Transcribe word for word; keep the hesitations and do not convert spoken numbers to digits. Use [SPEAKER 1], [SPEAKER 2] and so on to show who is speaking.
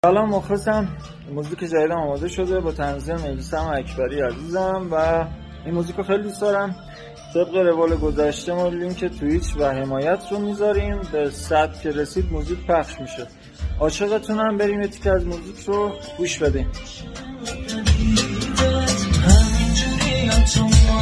[SPEAKER 1] سلام مخلصم. موزیک جدیدم آماده شده با تنظیم میثم اکبری عزیزم و این موزیک رو خیلی دوست دارم. طبق روال گذشته ما لینک توییچ و حمایت رو میذاریم، به صد که رسید موزیک پخش میشه. عاشقتونم، بریم یه تیکه از موزیک رو گوش بدیم.